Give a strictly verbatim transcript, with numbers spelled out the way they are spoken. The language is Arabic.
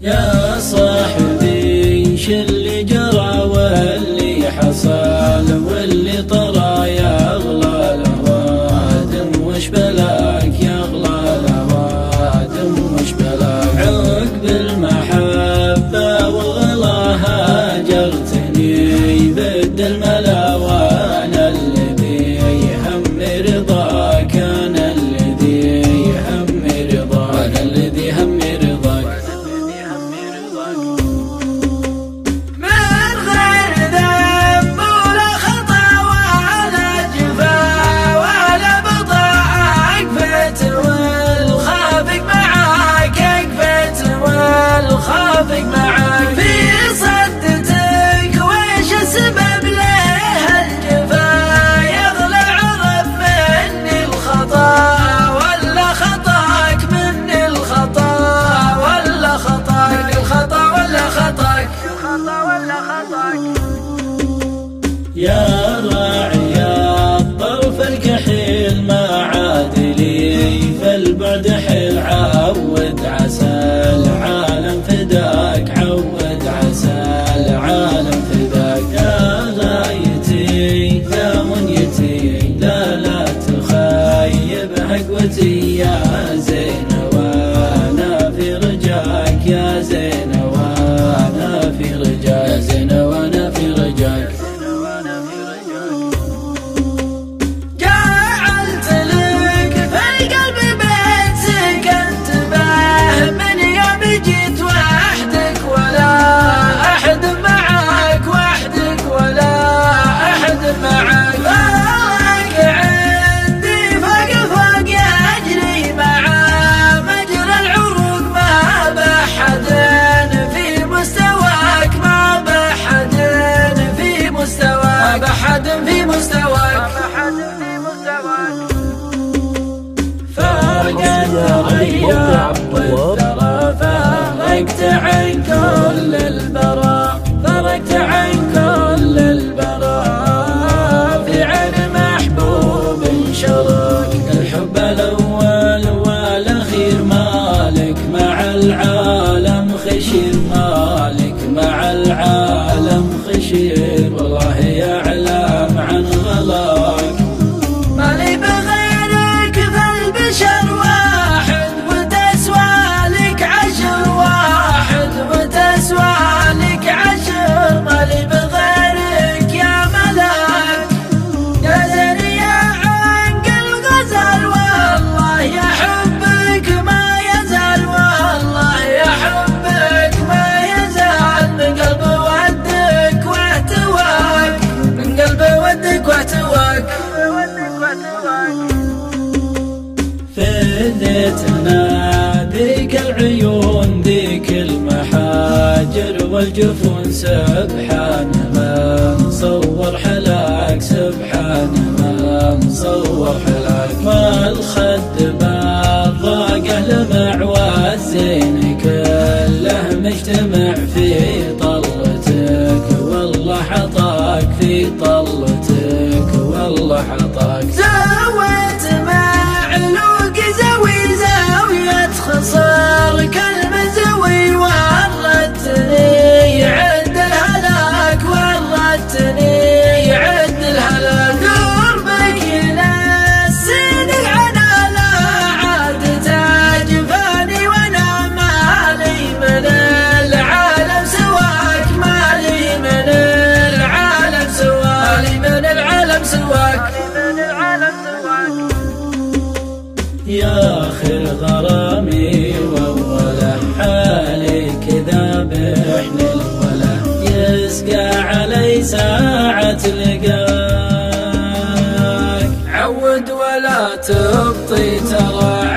يا صاحبي شو اللي جرى واللي حصل واللي طرى يا أغلى الأوادم، وش بلاك يا أغلى الأوادم وش بلاك؟ عقب المحبة والغلا هاجرتني بد الملا وانا الذي هم رضاك، انا الذي هم رضاك، انا الذي هم رضاك. خافق معاك في صدتك، ويش السبب ليه الجفا؟ يغلى عرف مني الخطا ولا خطاك، مني الخطا ولا خطاك، مني الخطا ولا خطاك، الخطا ولا خطاك. يا راعي الطرف الكحيل ما عاد لي، فالبعد حيل عود عسى العالم فداك، عود عسى العالم فداك. يا غايتي يا منيتي لا لا تخيب حقوتي يا زين، وانا في رجاك يا زين، وانا في رجاك يا زين، وانا في رجاك. في مستواك فرقت الغياب والثرى، فرقت عن كل البراء، فرقت عن كل البراء، في عين محبوب شرك. الحب الأول والأخير مالك مع العالم خشير، مالك مع العالم خشير، والله يعلم عن غلاك. مالي بغيرك فالبشر واحد، وتسوى لك عشر واحد، وتسوى لك عشر. مالي بغيرك يا ملاك يا زين يا عنق الغزال، والله يحبك ما يزال، والله يحبك ما يزال. من قلبي ودك واحتواك، من قلبي ودك واحتواك. فديتنا ذيك العيون ذيك المحاجر والجفون، سبحان من صور حلاك، سبحان من صور حلاك. والخد بالضاقة لمع والزين كله مجتمع في طلتك، والله حطاك في طلتك، والله حطاك. زويت معلوق زوي زاوية خصار، كلمة زوي ورتني عد الهلاك، ورتني عد الهلاك. قربك ينسيني العنالة عاد تجفاني، وانا مالي من العالم سواك، مالي من العالم سواك، مالي من العالم سواك، من العالم سواك. يا آخر غرامي ووله حالي كذا بحن الوله، يسقى علي ساعة لقاك. عود ولا تبطي ترى